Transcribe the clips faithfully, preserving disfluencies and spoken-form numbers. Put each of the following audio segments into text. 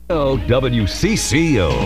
Oh, W C C O.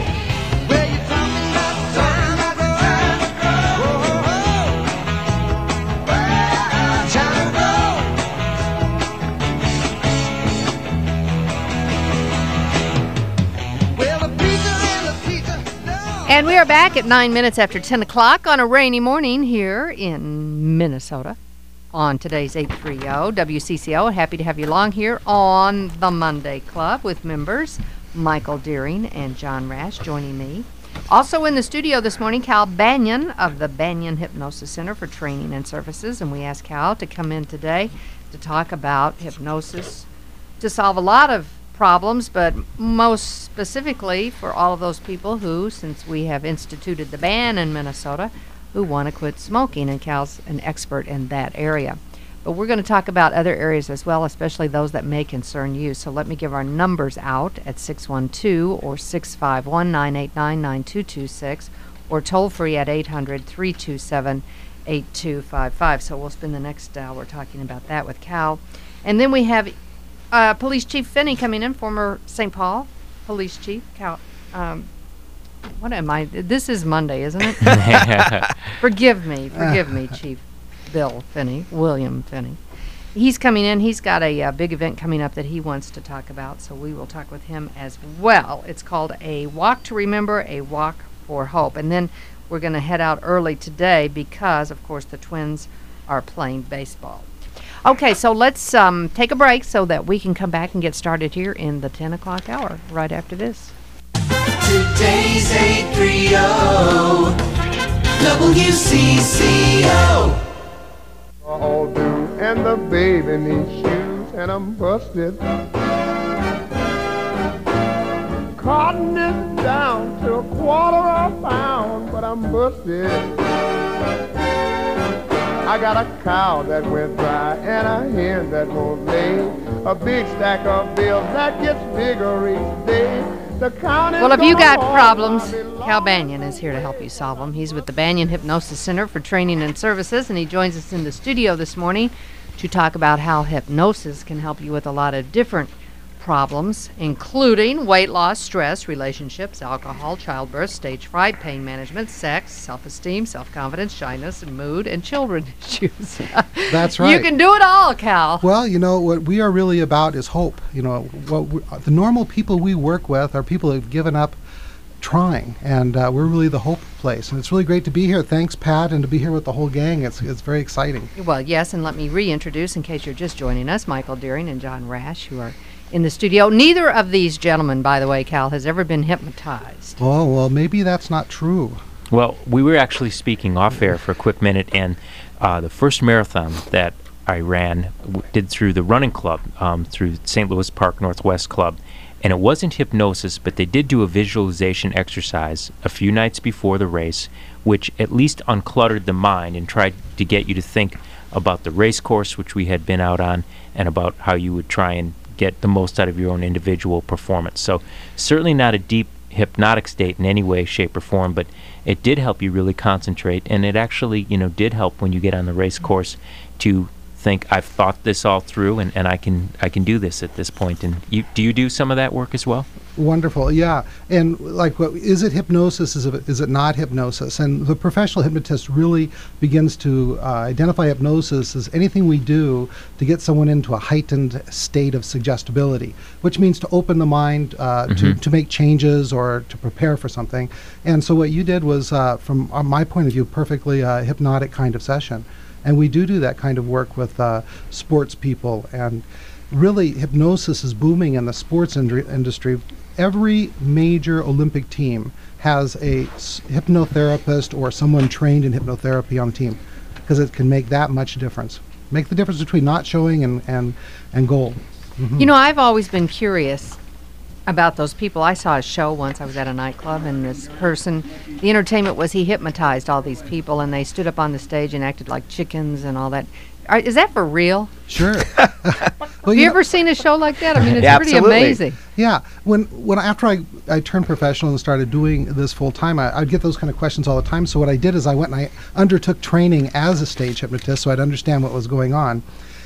And we are back at nine minutes after ten o'clock on a rainy morning here in Minnesota on today's eight thirty W C C O. Happy to have you along here on the Monday Club with members Michael Deering and John Rash joining me. Also in the studio this morning, Cal Banyan of the Banyan Hypnosis Center for Training and Services. And we asked Cal to come in today to talk about hypnosis to solve a lot of problems, but most specifically for all of those people who, since we have instituted the ban in Minnesota, who want to quit smoking, and Cal's an expert in that area. But we're going to talk about other areas as well, especially those that may concern you. So let me give our numbers out at six one two or six five one, nine eight nine, nine two two six or toll free at eight hundred, three two seven, eight two five five. So we'll spend the next hour talking about that with Cal. And then we have Uh, Police Chief Finney coming in, former Saint Paul Police Chief. Cal, um, what am I? This is Monday, isn't it? forgive me, forgive me, Chief Bill Finney, William Finney. He's coming in. He's got a uh, big event coming up that he wants to talk about, so we will talk with him as well. It's called A Walk to Remember, A Walk for Hope. And then we're going to head out early today because, of course, the Twins are playing baseball. Okay, so let's um, take a break so that we can come back and get started here in the ten o'clock hour right after this. Today's eight thirty W C C O. All do, and the baby needs shoes, and I'm busted. Cotton is down to a quarter of a pound, but I'm busted. I got a cow that went dry and a hen that won't lay. A big stack of bills that gets bigger each day. The county. Well, if you got problems, Cal Banyan is here to help you solve them. He's with the Banyan Hypnosis Center for Training and Services, and he joins us in the studio this morning to talk about how hypnosis can help you with a lot of different problems, including weight loss, stress, relationships, alcohol, childbirth, stage fright, pain management, sex, self-esteem, self-confidence, shyness, and mood, and children issues. That's right. You can do it all, Cal. Well, you know, what we are really about is hope. You know, what we, the normal people we work with are people who have given up trying, and uh, we're really the hope place. And it's really great to be here. Thanks, Pat, and to be here with the whole gang. It's it's very exciting. Well, yes, and let me reintroduce, in case you're just joining us, Michael Deering and John Rash, who are in the studio. Neither of these gentlemen, by the way, Cal, has ever been hypnotized. Oh, well, maybe that's not true. Well, we were actually speaking off air for a quick minute, and uh, the first marathon that I ran w- did through the running club, um, through Saint Louis Park Northwest Club, and it wasn't hypnosis, but they did do a visualization exercise a few nights before the race, which at least uncluttered the mind and tried to get you to think about the race course, which we had been out on, and about how you would try and get the most out of your own individual performance. So certainly not a deep hypnotic state in any way, shape, or form, but it did help you really concentrate, and it actually, you know, did help when you get on the race course to think, I've thought this all through, and, and I can I can do this at this point. And you, do you do some of that work as well? Wonderful, yeah. And like, what is it hypnosis? Is it is it not hypnosis? And the professional hypnotist really begins to uh, identify hypnosis as anything we do to get someone into a heightened state of suggestibility, which means to open the mind uh, mm-hmm. to, to make changes or to prepare for something. And so what you did was, uh, from uh, my point of view, perfectly uh, hypnotic kind of session. And we do do that kind of work with uh, sports people. And really, hypnosis is booming in the sports indri- industry. Every major Olympic team has a s- hypnotherapist or someone trained in hypnotherapy on the team, because it can make that much difference. Make the difference between not showing and, and, and gold. Mm-hmm. You know, I've always been curious about those people. I saw a show once. I was at a nightclub, and this person, the entertainment was he hypnotized all these people, and they stood up on the stage and acted like chickens and all that. Are, is that for real? Sure. Have Well, you, you ever know, seen a show like that? I mean, it's Yeah, pretty absolutely. amazing. Yeah. When when after I, I turned professional and started doing this full time, I, I'd get those kind of questions all the time. So what I did is I went and I undertook training as a stage hypnotist, so I'd understand what was going on.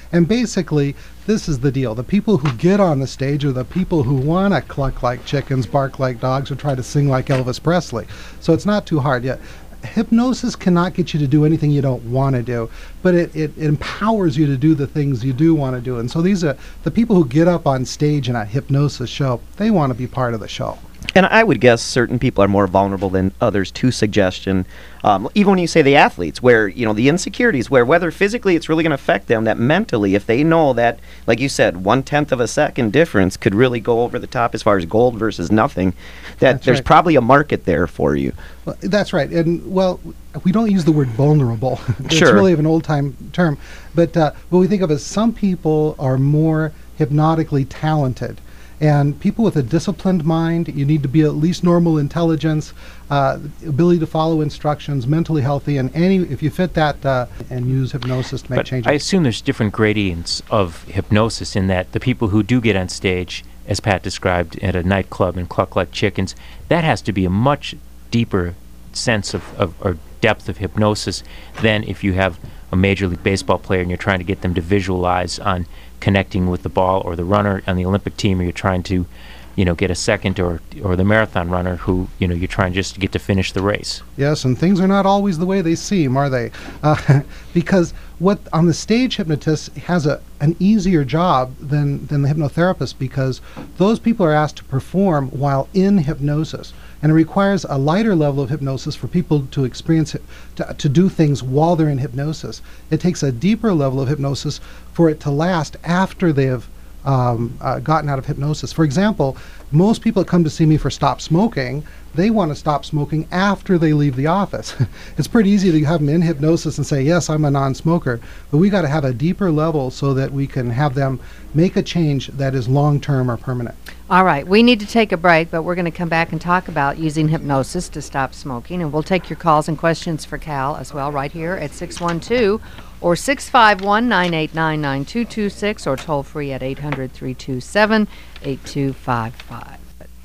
And basically, this is the deal. The people who get on the stage are the people who want to cluck like chickens, bark like dogs, or try to sing like Elvis Presley. So it's not too hard yet. Hypnosis cannot get you to do anything you don't want to do, but it, it, it empowers you to do the things you do want to do. And so these are the people who get up on stage in a hypnosis show. They want to be part of the show. And I would guess certain people are more vulnerable than others to suggestion. Um, even when you say the athletes, where, you know, the insecurities, where whether physically it's really going to affect them, that mentally, if they know that, like you said, one-tenth of a second difference could really go over the top as far as gold versus nothing, that That's there's right. probably a market there for you. Well, that's right. And, well, we don't use the word vulnerable. It's Sure. really of an old-time term. But uh, what we think of as some people are more hypnotically talented. And people with a disciplined mind, you need to be at least normal intelligence, uh, ability to follow instructions, mentally healthy, and any if you fit that uh, and use hypnosis to make But changes. I assume there's different gradients of hypnosis in that the people who do get on stage, as Pat described, at a nightclub and cluck like chickens, that has to be a much deeper sense of, of or depth of hypnosis than if you have a Major League Baseball player and you're trying to get them to visualize on connecting with the ball, or the runner on the Olympic team, or you're trying to, you know, get a second, or or the marathon runner who, you know, you're trying just to get to finish the race. Yes, and things are not always the way they seem, are they? Uh, because what on the stage hypnotist has a an easier job than than the hypnotherapist, because those people are asked to perform while in hypnosis, and it requires a lighter level of hypnosis for people to experience it, to, to do things while they're in hypnosis. It takes a deeper level of hypnosis for it to last after they have um, uh, gotten out of hypnosis. For example, most people that come to see me for stop smoking, they want to stop smoking after they leave the office. It's pretty easy to have them in hypnosis and say, yes, I'm a non-smoker, but we got to have a deeper level so that we can have them make a change that is long-term or permanent. All right, we need to take a break, but we're going to come back and talk about using hypnosis to stop smoking, and we'll take your calls and questions for Cal as well right here at six one two or six five one, nine eight nine, nine two two six, or toll free at eight hundred, three two seven, eight two five five.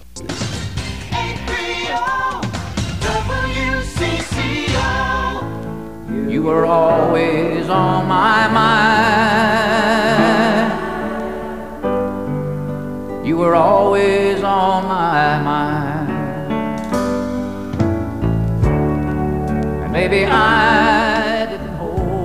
eight three zero W C C O. You were always on my mind. You were always on my mind. And maybe I didn't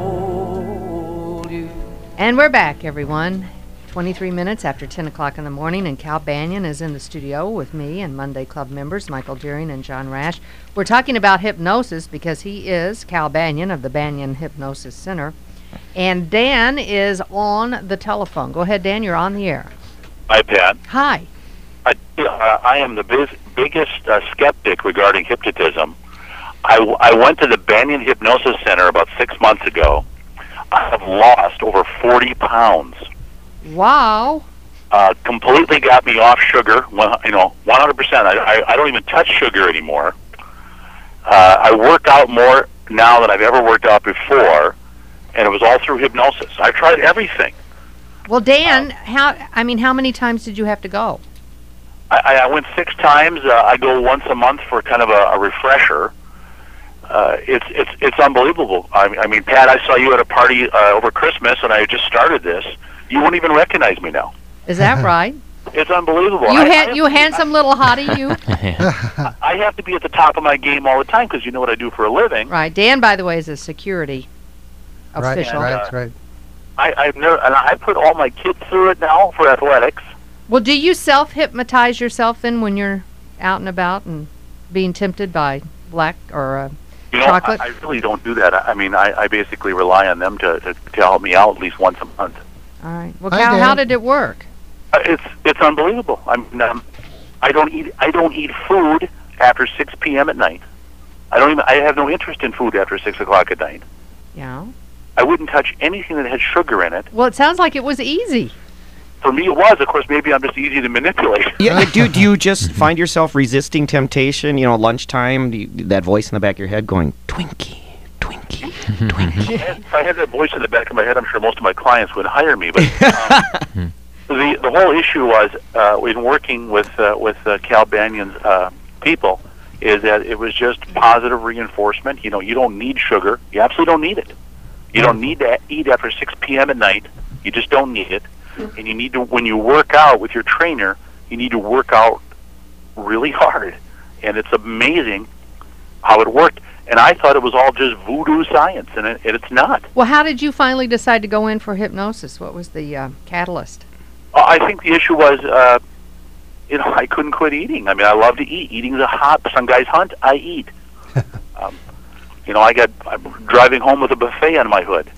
hold you. And we're back, everyone. twenty-three minutes after ten o'clock in the morning, and Cal Banyan is in the studio with me and Monday Club members Michael Deering and John Rash. We're talking about hypnosis because he is Cal Banyan of the Banyan Hypnosis Center. And Dan is on the telephone. Go ahead, Dan, you're on the air. Hi, Pat. Hi. I, uh, I am the biz- biggest uh, skeptic regarding hypnotism. I, w- I went to the Banyan Hypnosis Center about six months ago. I have lost over forty pounds. Wow. Uh, completely got me off sugar, one, you know, one hundred percent. I, I, I don't even touch sugar anymore. Uh, I work out more now than I've ever worked out before, and it was all through hypnosis. I've tried everything. Well, Dan, how, I mean, how many times did you have to go? I, I went six times. Uh, I go once a month for kind of a, a refresher. Uh, it's it's it's unbelievable. I, I mean, Pat, I saw you at a party uh, over Christmas, and I just started this. You won't even recognize me now. Is that right? It's unbelievable. You, I, ha- I you handsome little hottie, you. I, I have to be at the top of my game all the time because you know what I do for a living. Right. Dan, by the way, is a security Right, official. right, Uh, right. I, I've never, and I put all my kids through it now for athletics. Well, do you self-hypnotize yourself then when you're out and about and being tempted by black or uh, You know, chocolate? I, I really don't do that. I, I mean, I, I basically rely on them to, to to help me out at least once a month. All right. Well, Hi, Cal, Dan. how did it work? Uh, It's it's unbelievable. I mean, um, I don't eat I don't eat food after six p.m. at night. I don't even I have no interest in food after six o'clock at night. Yeah. I wouldn't touch anything that had sugar in it. Well, it sounds like it was easy. For me, it was. Of course, maybe I'm just easy to manipulate. Yeah, do, do you just find yourself resisting temptation, you know, lunchtime, do you, that voice in the back of your head going, Twinkie, Twinkie, Twinkie? If I had that voice in the back of my head, I'm sure most of my clients would hire me. But um, the the whole issue was uh, in working with uh, with uh, Cal Banyan's uh, people is that it was just positive reinforcement. You know, you don't need sugar. You absolutely don't need it. You don't need to eat after six p.m. at night. You just don't need it. And you need to, when you work out with your trainer, you need to work out really hard. And it's amazing how it worked. And I thought it was all just voodoo science, and, it, and it's not. Well, how did you finally decide to go in for hypnosis? What was the uh, catalyst? Uh, I think the issue was, uh, you know, I couldn't quit eating. I mean, I love to eat. Eating's a hot. Some guys hunt. I eat. um, you know, I got I'm driving home with a buffet on my hood.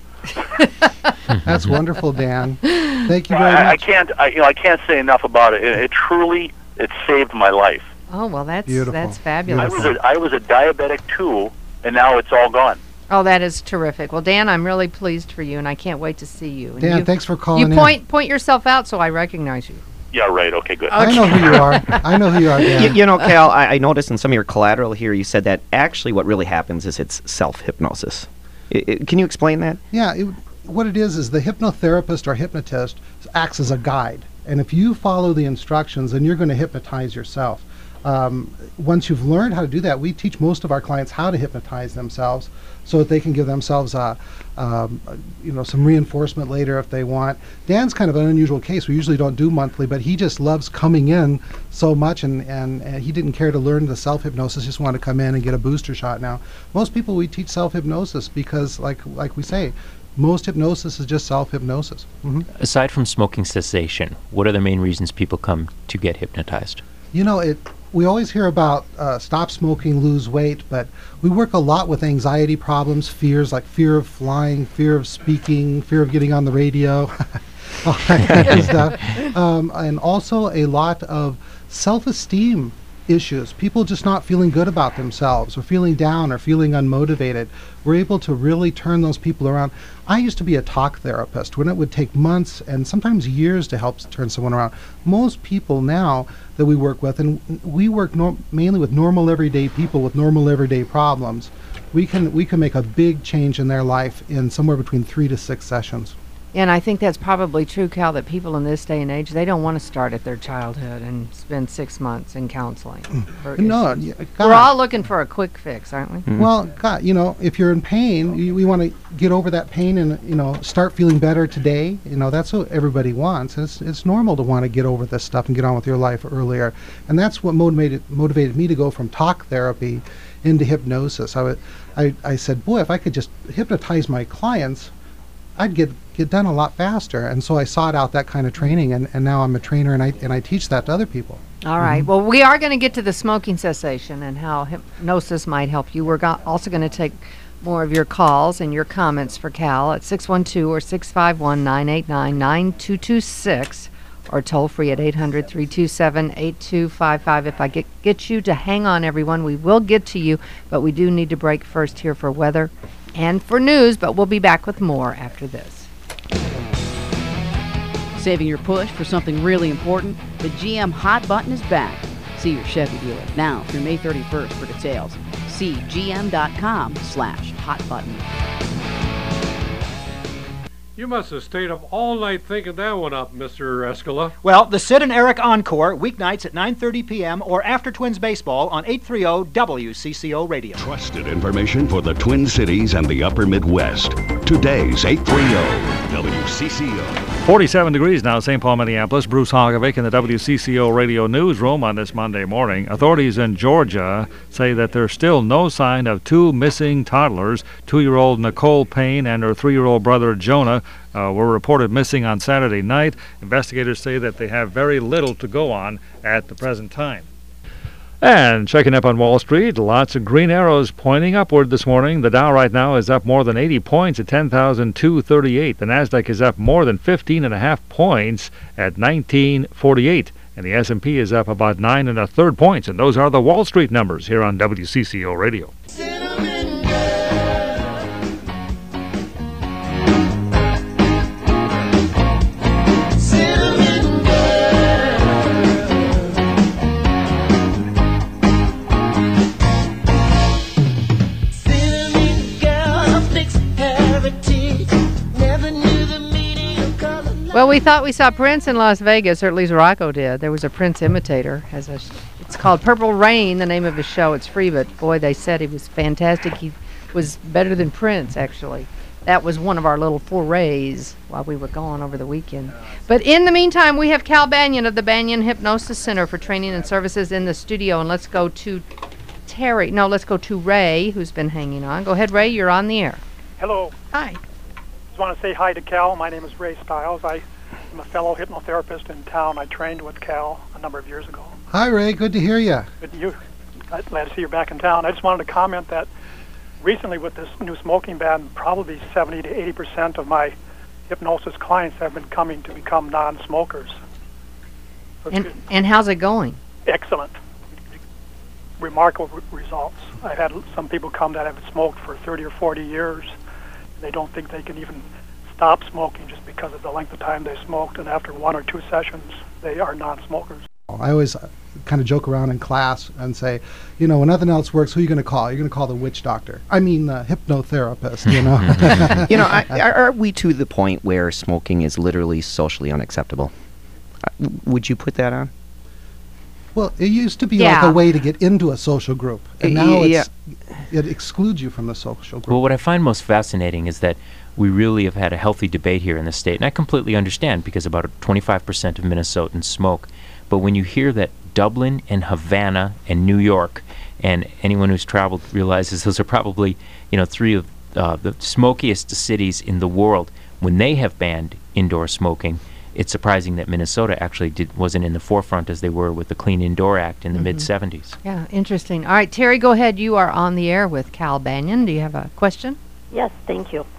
That's wonderful, Dan. Thank you very I, much. I can't. I, you know, I can't say enough about it. It, it truly, it saved my life. Oh, well, that's Beautiful. that's I fabulous. was a, I was a diabetic too, and now it's all gone. Oh, that is terrific. Well, Dan, I'm really pleased for you, and I can't wait to see you. And Dan, you, thanks for calling You in. point point yourself out so I recognize you. Yeah, right. Okay, good. I know who you are. I know who you are, Dan. You, you know, Cal, I, I noticed in some of your collateral here, you said that actually what really happens is it's self-hypnosis. I, I, can you explain that? Yeah, it, what it is is the hypnotherapist or hypnotist acts as a guide. And if you follow the instructions, then you're going to hypnotize yourself. Um, once you've learned how to do that, we teach most of our clients how to hypnotize themselves so that they can give themselves a, um, a, you know, some reinforcement later if they want. Dan's kind of an unusual case. We usually don't do monthly, but he just loves coming in so much, and, and, and he didn't care to learn the self-hypnosis, just wanted to come in and get a booster shot now. Most people we teach self-hypnosis because, like, like we say, most hypnosis is just self-hypnosis. Mm-hmm. Aside from smoking cessation, what are the main reasons people come to get hypnotized? You know, it. We always hear about uh, stop smoking, lose weight, but we work a lot with anxiety problems, fears like fear of flying, fear of speaking, fear of getting on the radio, all that kind of stuff. Um, and also a lot of self-esteem issues, people just not feeling good about themselves or feeling down or feeling unmotivated. We're able to really turn those people around. I used to be a talk therapist when it would take months and sometimes years to help turn someone around. Most people now that we work with, and we work nor- mainly with normal everyday people with normal everyday problems, we can we can make a big change in their life in somewhere between three to six sessions. And I think that's probably true, Cal, that people in this day and age, they don't want to start at their childhood and spend six months in counseling. for No, issues. yeah, We're God. all looking for a quick fix, aren't we? Well, God, you know, if you're in pain, you, we want to get over that pain and, you know, start feeling better today. You know, that's what everybody wants. It's, it's normal to want to get over this stuff and get on with your life earlier. And that's what motivated motivated me to go from talk therapy into hypnosis. I, would, I, I said, boy, if I could just hypnotize my clients, I'd get get done a lot faster. And so I sought out that kind of training, and, and now I'm a trainer, and I and I teach that to other people. All right. Well, we are going to get to the smoking cessation and how hypnosis might help you. We're go- also going to take more of your calls and your comments for Cal at six one two or six five one, nine eight nine, nine two two six or toll free at eight hundred, three two seven, eight two five five. If I get, get you to hang on, everyone, we will get to you, but we do need to break first here for weather and for news, but we'll be back with more after this. Saving your push for something really important? The G M Hot Button is back. See your Chevy dealer now through May thirty-first for details. See gm.com slash hot button. You must have stayed up all night thinking that one up, Mister Escala. Well, the Sid and Eric Encore, weeknights at nine thirty p.m. or after Twins Baseball on eight thirty W C C O Radio. Trusted information for the Twin Cities and the Upper Midwest. Today's eight thirty W C C O. forty-seven degrees now, Saint Paul, Minneapolis. Bruce Hogovic in the W C C O radio newsroom on this Monday morning. Authorities in Georgia say that there's still no sign of two missing toddlers. Two-year-old Nicole Payne and her three-year-old brother Jonah uh, were reported missing on Saturday night. Investigators say that they have very little to go on at the present time. And checking up on Wall Street, lots of green arrows pointing upward this morning. The Dow right now is up more than eighty points at ten thousand two hundred thirty-eight. The Nasdaq is up more than fifteen and a half points at nineteen forty-eight. And the S and P is up about nine and a third points. And those are the Wall Street numbers here on W C C O Radio. Well, we thought we saw Prince in Las Vegas, or at least Rocco did. There was a Prince imitator. Has a, it's called Purple Rain, the name of his show. It's free, but boy, they said he was fantastic. He was better than Prince, actually. that was one of our little forays while we were gone over the weekend. But in the meantime, we have Cal Banyan of the Banyan Hypnosis Center for Training and Services in the studio. And let's go to Terry. No, let's go to Ray, who's been hanging on. Go ahead, Ray. You're on the air. Hello. Hi. Just want to say hi to Cal. My name is Ray Stiles. I am a fellow hypnotherapist in town. I trained with Cal a number of years ago. Hi, Ray. Good to hear you. Good you. Glad to see you're back in town. I just wanted to comment that recently with this new smoking ban, probably seventy to eighty percent of my hypnosis clients have been coming to become non-smokers. So it's And, good. and how's it going? Excellent. Remarkable re- results. I've had some people come that have smoked for thirty or forty years. And they don't think they can even stop smoking just because of the length of time they smoked, and after one or two sessions, they are non-smokers. I always uh, kind of joke around in class and say, you know, when nothing else works, who are you going to call? You're going to call the witch doctor. I mean, the hypnotherapist, you know. You know, I, are, are we to the point where smoking is literally socially unacceptable? Uh, w- would you put that on? Well, it used to be Yeah. like a way to get into a social group, and Uh, now y- it's, it excludes you from the social group. Well, what I find most fascinating is that we really have had a healthy debate here in the state, and I completely understand because about twenty-five percent of Minnesotans smoke. But when you hear that Dublin and Havana and New York, and anyone who's traveled realizes those are probably, you know, three of uh, the smokiest cities in the world, when they have banned indoor smoking, it's surprising that Minnesota actually did, wasn't in the forefront as they were with the Clean Indoor Act in the Mhm. mid seventies. Yeah, interesting. All right, Terry, go ahead. You are on the air with Cal Banyan. Do you have a question? Yes, thank you.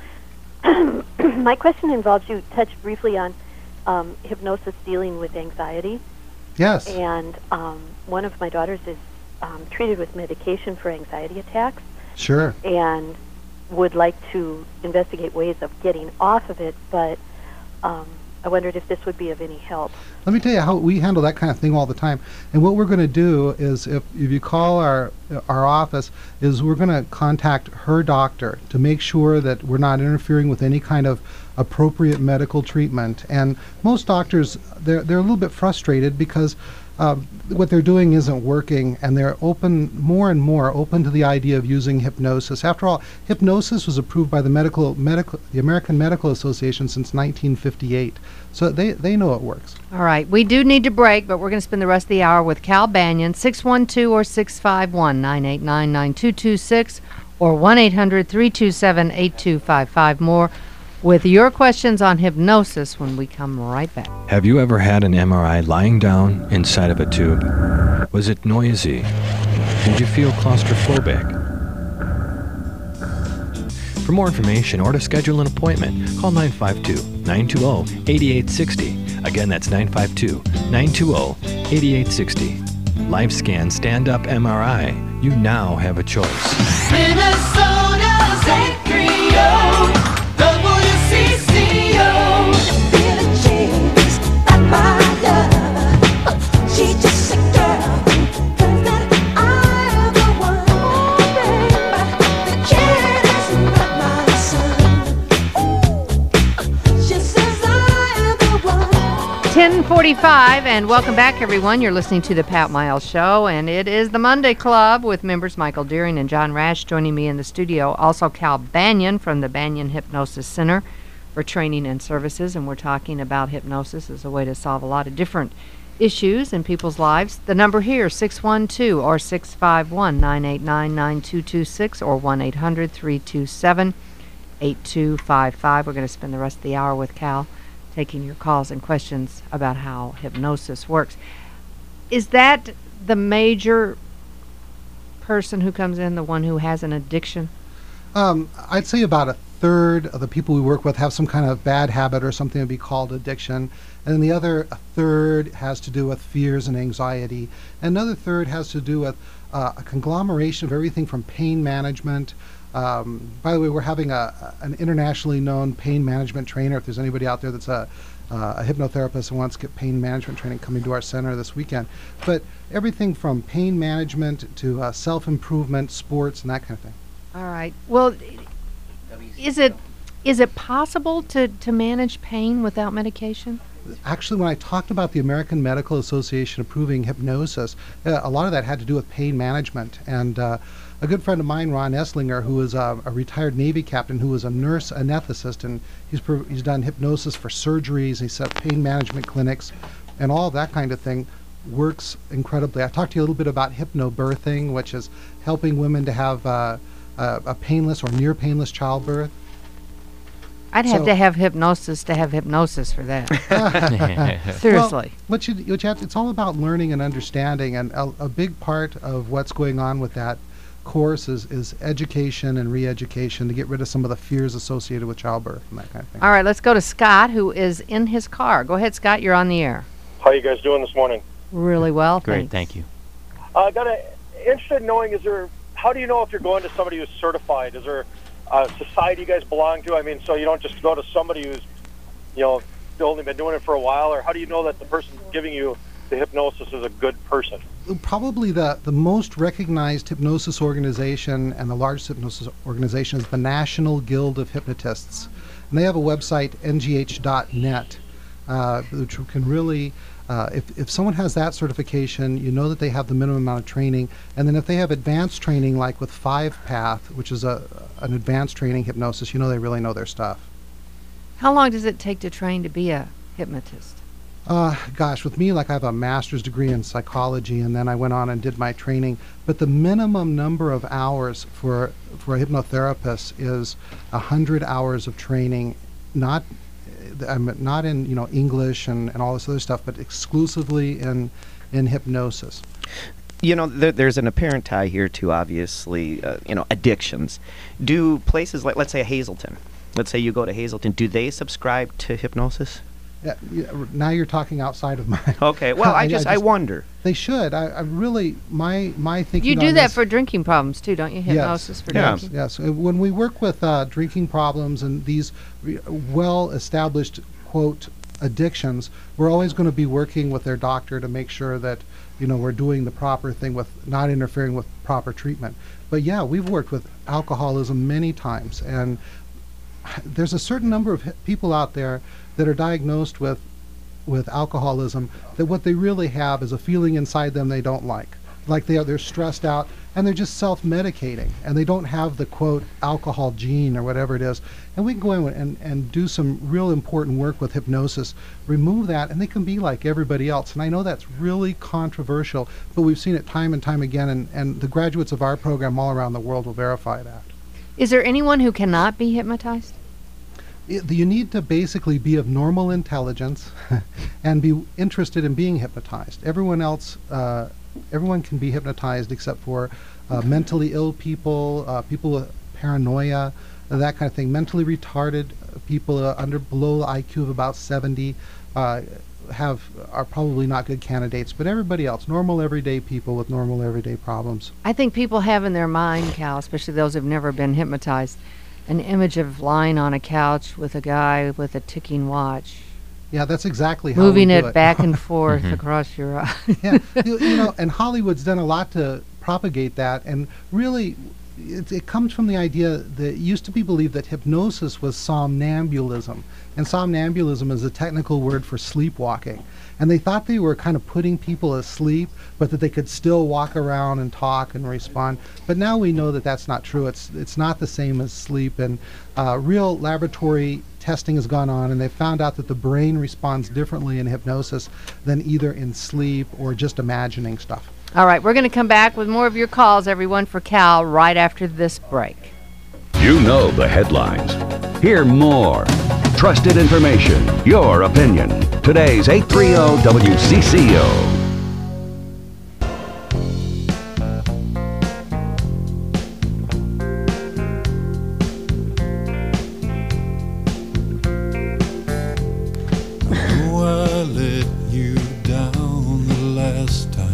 My question involves, you touched briefly on um, hypnosis dealing with anxiety. Yes. And um, one of my daughters is um, treated with medication for anxiety attacks Sure. and would like to investigate ways of getting off of it, but um, I wondered if this would be of any help. Let me tell you how we handle that kind of thing all the time. And what we're going to do is, if, if you call our our office, is we're going to contact her doctor to make sure that we're not interfering with any kind of appropriate medical treatment. And most doctors, they're they're a little bit frustrated because um, what they're doing isn't working, and they're open more and more open to the idea of using hypnosis. After all, hypnosis was approved by the medical medical the American Medical Association since nineteen fifty-eight, so they they know it works. All right, we do need to break, but we're going to spend the rest of the hour with Cal Banyan, six one two or six five one, nine eight nine, nine two two six or one eight hundred, three two seven, eight two five five. More with your questions on hypnosis when we come right back. Have you ever had an M R I lying down inside of a tube? Was it noisy? Did you feel claustrophobic? For more information or to schedule an appointment, call nine five two, nine two zero, eight eight six zero. Again, that's nine five two, nine two zero, eight eight six zero. LifeScan Stand-Up M R I. You now have a choice. Minnesota's eight three zero W C C O. Feel a change, like my love. She's just a girl. Cause that I am the one. Oh, baby. The kid is not my son. She says I am the one. ten forty-five, and welcome back, everyone. You're listening to the Pat Miles Show, and it is the Monday Club with members Michael Deering and John Rash joining me in the studio. Also, Cal Banyan from the Banyan Hypnosis Center for Training and Services, and we're talking about hypnosis as a way to solve a lot of different issues in people's lives. The number here, six one two or six five one, nine eight nine, nine two two six or one eight hundred, three two seven, eight two five five. We're going to spend the rest of the hour with Cal taking your calls and questions about how hypnosis works. Is that the major person who comes in, the one who has an addiction? Um, I'd say about a third of the people we work with have some kind of bad habit or something that would be called addiction. And then the other a third has to do with fears and anxiety. And another third has to do with uh, a conglomeration of everything from pain management. Um, by the way, we're having a, an internationally known pain management trainer. If there's anybody out there that's a, uh, a hypnotherapist and wants to get pain management training, coming to our center this weekend. But everything from pain management to uh, self-improvement, sports, and that kind of thing. All right. Well, is it is it possible to, to manage pain without medication? actually, when I talked about the American Medical Association approving hypnosis, uh, a lot of that had to do with pain management. And uh, a good friend of mine, Ron Esslinger, who is a, a retired Navy captain, who was a nurse anesthetist, and he's pro- he's done hypnosis for surgeries. He set up pain management clinics, and all that kind of thing works incredibly. I talked to you a little bit about hypnobirthing, which is helping women to have uh, a, a painless or near painless childbirth. I'd have So- to have hypnosis to have hypnosis for that. Seriously. Well, what you, what you have, it's all about learning and understanding, and a, a big part of what's going on with that course is, is education and re-education to get rid of some of the fears associated with childbirth and that kind of thing. All right, let's go to Scott, who is in his car. Go ahead, Scott. You're on the air. How you guys doing this morning? Really well, Great, thanks. thank you. I uh, got a, interested in knowing, is there, how do you know if you're going to somebody who's certified? Is there a society you guys belong to? I mean, so you don't just go to somebody who's, you know, only been doing it for a while, or how do you know that the person giving you the hypnosis is a good person? Probably the, the most recognized hypnosis organization and the largest hypnosis organization is the National Guild of Hypnotists. And they have a website, N G H dot net, uh, which can really, uh, if, if someone has that certification, you know that they have the minimum amount of training. And then if they have advanced training, like with Five Path, which is a an advanced training hypnosis, you know they really know their stuff. How long does it take to train to be a hypnotist? Uh, gosh, with me, like I have a master's degree in psychology, and then I went on and did my training. But the minimum number of hours for for a hypnotherapist is a hundred hours of training, not I'm not in you know English and, and all this other stuff, but exclusively in in hypnosis. You know, there, there's an apparent tie here to, obviously, uh, you know, addictions. Do places like, let's say, Hazelton, let's say you go to Hazelton, do they subscribe to hypnosis? Yeah, yeah, r- now you're talking outside of my. Okay, well, I just, I wonder. They should. I, I really, my my thinking. You do on that this- for drinking problems, too, don't you? Hypnosis yes. for yes, drinking? Yes. Uh, When we work with uh, drinking problems and these re- well-established, quote, addictions, we're always going to be working with their doctor to make sure that, you know, we're doing the proper thing with not interfering with proper treatment. But yeah, we've worked with alcoholism many times, and there's a certain number of hi- people out there that are diagnosed with with alcoholism that what they really have is a feeling inside them they don't like. Like they are, they're stressed out and they're just self-medicating and they don't have the quote alcohol gene or whatever it is. And we can go in and, and do some real important work with hypnosis, remove that, and they can be like everybody else. And I know that's really controversial, but we've seen it time and time again, and, and the graduates of our program all around the world will verify that. Is there anyone who cannot be hypnotized? It, you need to basically be of normal intelligence and be interested in being hypnotized. Everyone else, uh, everyone can be hypnotized except for uh, mentally ill people, uh, people with paranoia, uh, that kind of thing. Mentally retarded people uh, under below the I Q of about seventy uh, have are probably not good candidates. But everybody else, normal everyday people with normal everyday problems. I think people have in their mind, Cal, especially those who've never been hypnotized, an image of lying on a couch with a guy with a ticking watch, Yeah, that's exactly how moving we do it it back and forth Mhm. across your eyes. yeah, you, you know, and Hollywood's done a lot to propagate that, and really, it, it comes from the idea that it used to be believed that hypnosis was somnambulism, and somnambulism is a technical word for sleepwalking, and they thought they were kind of putting people asleep, but that they could still walk around and talk and respond. But now we know that that's not true. It's it's not the same as sleep, and uh, real laboratory testing has gone on, and they found out that the brain responds differently in hypnosis than either in sleep or just imagining stuff. All right, we're going to come back with more of your calls, everyone, for Cal right after this break. You know the headlines. Hear more. Trusted information. Your opinion. Today's eight thirty W C C O. know I let you down the last time.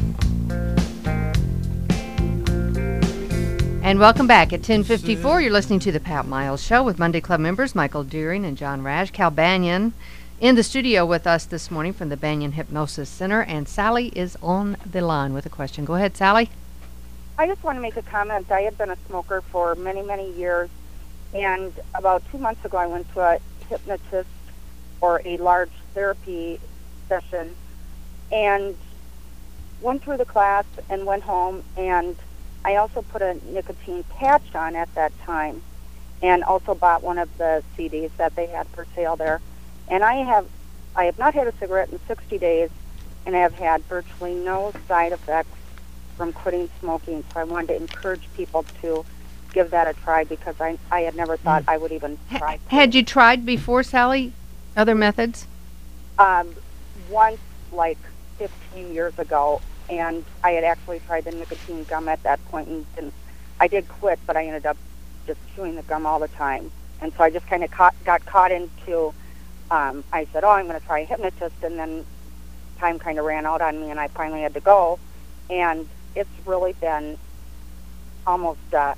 And welcome back at ten fifty-four. You're listening to the Pat Miles Show with Monday Club members Michael Deering and John Rash. Cal Banyan in the studio with us this morning from the Banyan Hypnosis Center. And Sally is on the line with a question. Go ahead, Sally. I just want to make a comment. I had been a smoker for many, many years, and about two months ago I went to a hypnotist for a large therapy session and went through the class and went home, and I also put a nicotine patch on at that time, and also bought one of the C Ds that they had for sale there. And I have I have not had a cigarette in sixty days, and I have had virtually no side effects from quitting smoking. So I wanted to encourage people to give that a try, because I I had never thought I would even try. Had you tried before, Sally, other methods? Um, once, like fifteen years ago, and I had actually tried the nicotine gum at that point, and didn't, I did quit, but I ended up just chewing the gum all the time. And so I just kind of caught, got caught into, um, I said, oh, I'm going to try a hypnotist, and then time kind of ran out on me, and I finally had to go. And it's really been almost a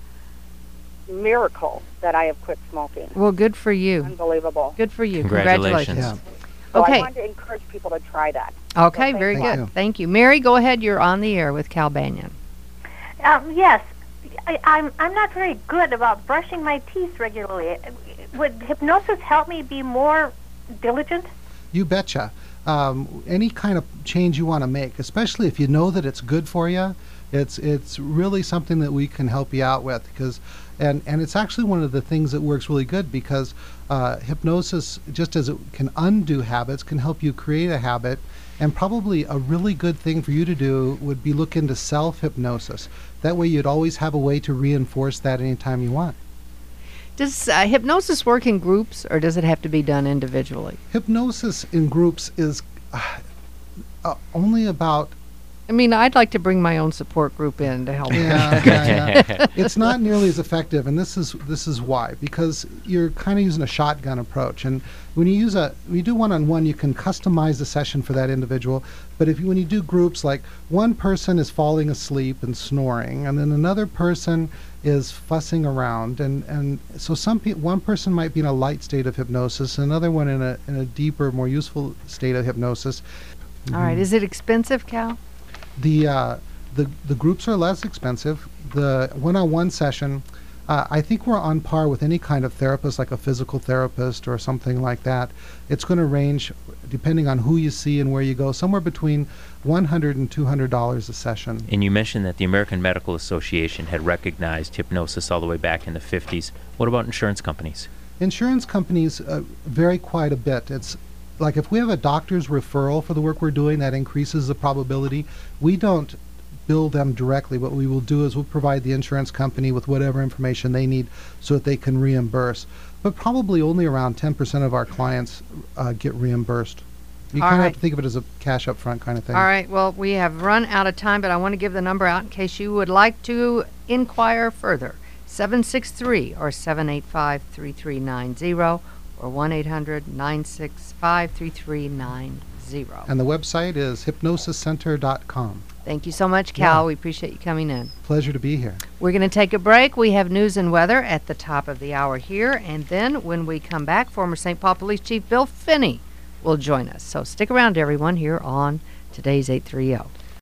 miracle that I have quit smoking. Well, good for you. Unbelievable. Good for you. Congratulations. Congratulations. So Okay. I wanted to encourage people to try that. Okay, So very thank good. you. Thank you. Mary, go ahead. You're on the air with Cal Banyan. Um, yes, I, I'm I'm not very good about brushing my teeth regularly. Would hypnosis help me be more diligent? You betcha. Um, any kind of change you want to make, especially if you know that it's good for you, it's it's really something that we can help you out with, because and and it's actually one of the things that works really good, because uh, hypnosis, just as it can undo habits, can help you create a habit. And probably a really good thing for you to do would be look into self-hypnosis. That way you'd always have a way to reinforce that anytime you want. Does uh, hypnosis work in groups, or does it have to be done individually? Hypnosis in groups is uh, uh, only about... I mean, I'd like to bring my own support group in to help. Yeah, yeah, yeah. It's not nearly as effective, and this is this is why. Because you're kind of using a shotgun approach, and when you use a when you do one-on-one, you can customize the session for that individual. But if you, when you do groups, like one person is falling asleep and snoring, and then another person is fussing around, and and so some pe- one person might be in a light state of hypnosis, another one in a in a deeper, more useful state of hypnosis. All right. Is it expensive, Cal? The uh, the the groups are less expensive. The one-on-one session, uh, I think we're on par with any kind of therapist, like a physical therapist or something like that. It's going to range, depending on who you see and where you go, somewhere between one hundred and two hundred dollars a session. And you mentioned that the American Medical Association had recognized hypnosis all the way back in the fifties. What about insurance companies? Insurance companies uh, vary quite a bit. It's like if we have a doctor's referral for the work we're doing, that increases the probability. We don't bill them directly. What we will do is we'll provide the insurance company with whatever information they need so that they can reimburse. But probably only around ten percent of our clients uh, get reimbursed. You All kind of right. have to think of it as a cash up front kind of thing. All right. Well, we have run out of time, but I want to give the number out in case you would like to inquire further. seven six three or seven eight five, three three nine zero or one eight hundred, nine six five, three three nine zero. And the website is hypnosis center dot com. Thank you so much, Cal. Yeah. We appreciate you coming in. Pleasure to be here. We're going to take a break. We have news and weather at the top of the hour here. And then when we come back, former Saint Paul Police Chief Bill Finney will join us. So stick around, everyone, here on today's eight thirty.